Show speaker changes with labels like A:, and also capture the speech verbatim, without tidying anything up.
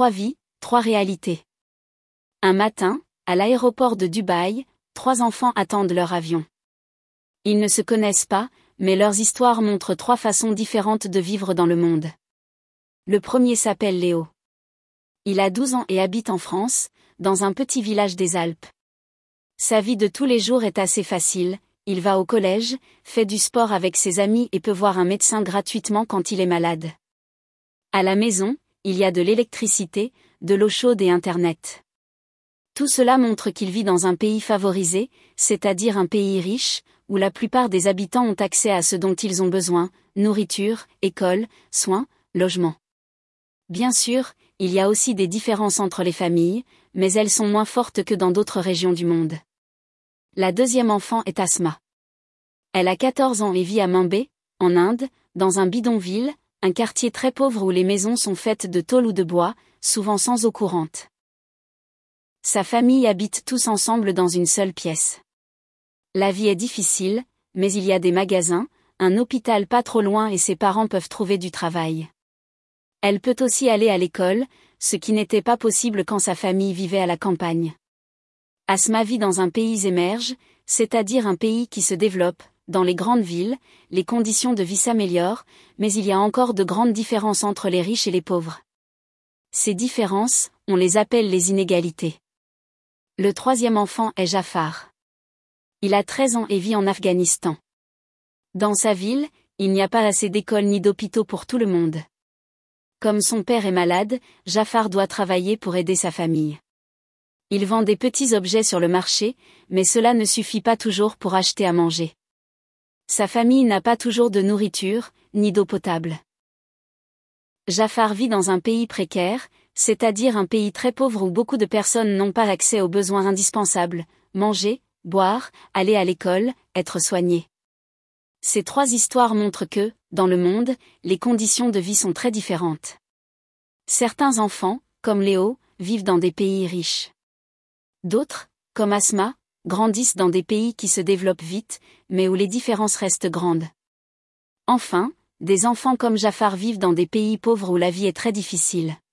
A: Trois vies, trois réalités. Un matin, à l'aéroport de Dubaï, trois enfants attendent leur avion. Ils ne se connaissent pas, mais leurs histoires montrent trois façons différentes de vivre dans le monde. Le premier s'appelle Léo. Il a douze ans et habite en France, dans un petit village des Alpes. Sa vie de tous les jours est assez facile, il va au collège, fait du sport avec ses amis et peut voir un médecin gratuitement quand il est malade. À la maison, il y a de l'électricité, de l'eau chaude et Internet. Tout cela montre qu'il vit dans un pays favorisé, c'est-à-dire un pays riche, où la plupart des habitants ont accès à ce dont ils ont besoin, nourriture, école, soins, logement. Bien sûr, il y a aussi des différences entre les familles, mais elles sont moins fortes que dans d'autres régions du monde. La deuxième enfant est Asma. Elle a quatorze ans et vit à Mumbai, en Inde, dans un bidonville, un quartier très pauvre où les maisons sont faites de tôle ou de bois, souvent sans eau courante. Sa famille habite tous ensemble dans une seule pièce. La vie est difficile, mais il y a des magasins, un hôpital pas trop loin et ses parents peuvent trouver du travail. Elle peut aussi aller à l'école, ce qui n'était pas possible quand sa famille vivait à la campagne. Asma vit dans un pays émerge, c'est-à-dire un pays qui se développe. Dans les grandes villes, les conditions de vie s'améliorent, mais il y a encore de grandes différences entre les riches et les pauvres. Ces différences, on les appelle les inégalités. Le troisième enfant est Jafar. Il a treize ans et vit en Afghanistan. Dans sa ville, il n'y a pas assez d'écoles ni d'hôpitaux pour tout le monde. Comme son père est malade, Jafar doit travailler pour aider sa famille. Il vend des petits objets sur le marché, mais cela ne suffit pas toujours pour acheter à manger. Sa famille n'a pas toujours de nourriture, ni d'eau potable. Jafar vit dans un pays précaire, c'est-à-dire un pays très pauvre où beaucoup de personnes n'ont pas accès aux besoins indispensables, manger, boire, aller à l'école, être soigné. Ces trois histoires montrent que, dans le monde, les conditions de vie sont très différentes. Certains enfants, comme Léo, vivent dans des pays riches. D'autres, comme Asma, grandissent dans des pays qui se développent vite, mais où les différences restent grandes. Enfin, des enfants comme Jafar vivent dans des pays pauvres où la vie est très difficile.